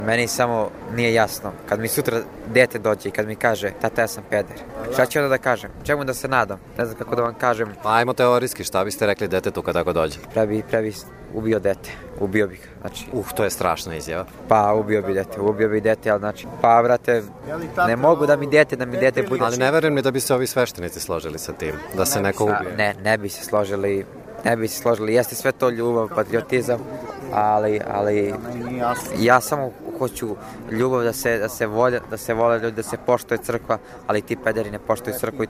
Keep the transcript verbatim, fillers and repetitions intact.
Meni samo nije jasno, kad mi sutra dete dođe i kad mi kaže, tata, ja sam peder, šta ću onda da kažem? Čemu da se nadam? Ne znam kako da vam kažem. Pa ajmo teorijski, šta biste rekli detetu kad tako dođe? Prebi, prebi ubio dete, ubio bih, znači. Uh, to je strašna izjava. Pa ubio bi dete, ubio bi dete, ali znači, pa vrate, ne mogu da mi dete, da mi dete bude. Ali ne verujem ni da bi se ovi sveštenici složili sa tim, da se neko ubije. Ne, ne bi se složili, ne bi se složili, jeste sve to ljubav, patriotizam, ali, ali ja samo hoću ljubav da se, da se vole, da se vole ljudi, da se poštuje crkva, ali ti pederi ne poštuju crkvu.